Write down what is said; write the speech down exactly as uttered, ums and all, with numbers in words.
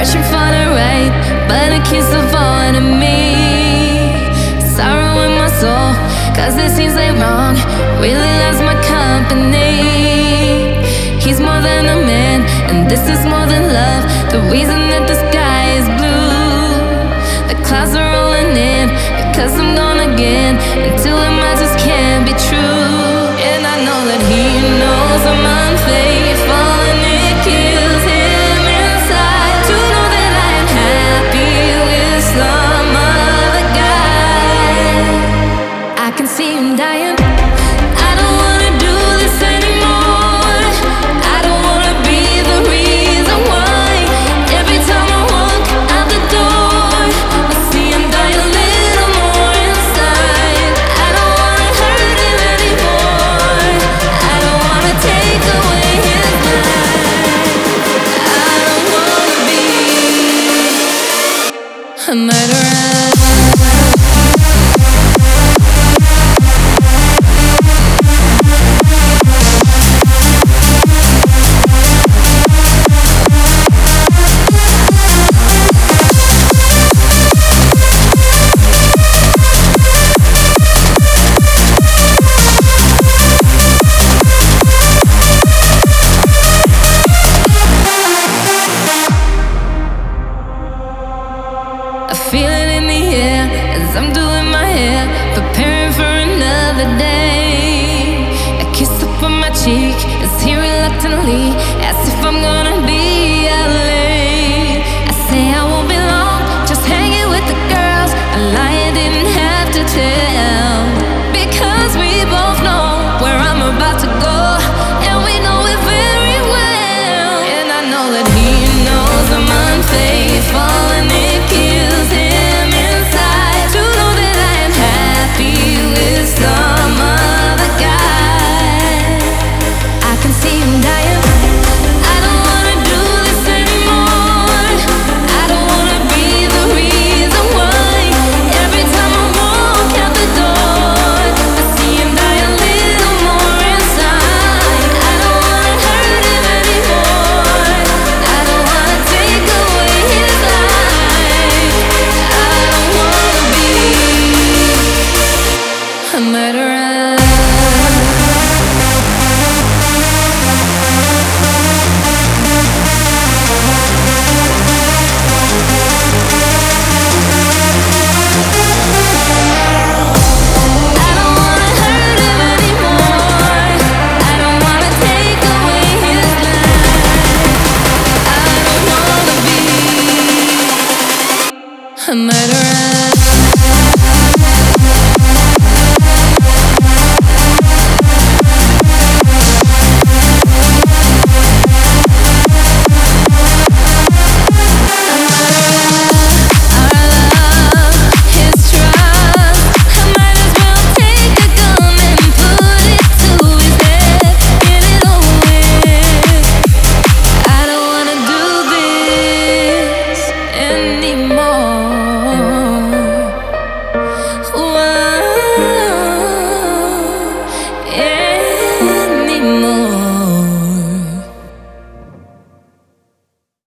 searching for the right, but it keeps avoiding me. Sorrow in my soul, cause it seems like wrong really loves my company. He's more than a man, and this is more than love. The reason that the sky is blue, the clouds are rolling in, because I'm gone again, until it might just can't be true. And I know that he knows I'm unfaithful, and it kills him inside to know that I am happy with some other guy. I can see him dying. I don't wanna do this anymore. I don't wanna be the reason why. Every time I walk out the door, I see him die a little more inside. I don't wanna hurt him anymore. I don't wanna take away his life. I don't wanna be a murderer. I feel it in the air as I'm doing my hair, preparing for another day. A kiss up on my cheek as he reluctantly asks if I'm gonna be late. I say I won't be long, just hanging with the girls. A lie I didn't have to tell, because we both know where I'm about to go, and we know it very well. And I know that he knows I'm unfaithful, and it kills him inside to know that I am happy with some other guy. I can see him dying. I don't wanna do this anymore. I don't wanna be the reason why. Every time I walk out the door, I see him die a little more inside. I don't wanna hurt him anymore. I don't wanna take away his life. I don't wanna be a murderer.